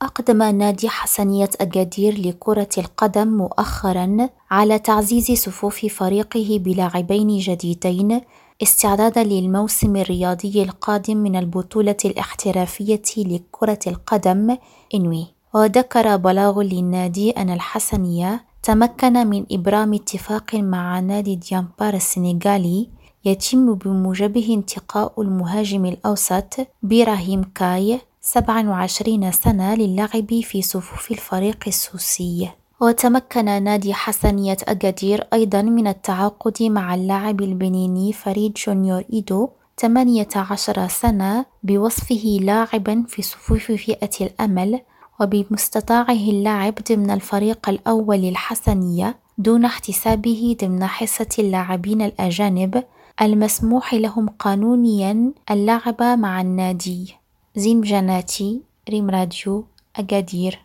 أقدم نادي حسنية أكادير لكرة القدم مؤخرًا على تعزيز صفوف فريقه بلاعبين جديدين استعدادًا للموسم الرياضي القادم من البطولة الاحترافية لكرة القدم إنوي. وذكر بلاغ للنادي أن الحسنية تمكن من إبرام اتفاق مع نادي ديامبار السنغالي يتم بموجبه انتقاء المهاجم الأوسط براهيم كاي 27 سنة للعب في صفوف الفريق السوسي. وتمكن نادي حسنية أكادير أيضا من التعاقد مع اللاعب البنيني فريد جونيور إيدو 18 سنة بوصفه لاعبا في صفوف فئة الأمل، وبمستطاعه اللعب ضمن الفريق الأول الحسنية دون احتسابه ضمن حصة اللاعبين الأجانب المسموح لهم قانونيا اللعب مع النادي. زين جناتي، ريم راديو، أكادير.